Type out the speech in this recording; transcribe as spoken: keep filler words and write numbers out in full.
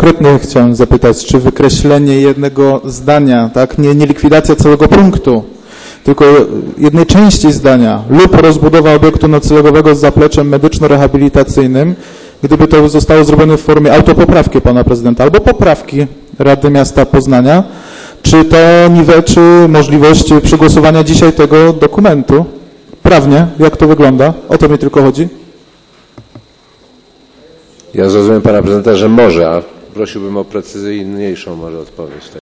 konkretnie chciałem zapytać, czy wykreślenie jednego zdania, tak, nie, nie likwidacja całego punktu, tylko jednej części zdania lub rozbudowa obiektu noclegowego z zapleczem medyczno-rehabilitacyjnym, gdyby to zostało zrobione w formie autopoprawki pana prezydenta albo poprawki Rady Miasta Poznania, czy to niweczy możliwość przegłosowania dzisiaj tego dokumentu? Prawnie, jak to wygląda? O to mi tylko chodzi. Ja zrozumiem pana prezydenta, że może, a prosiłbym o precyzyjniejszą może odpowiedź.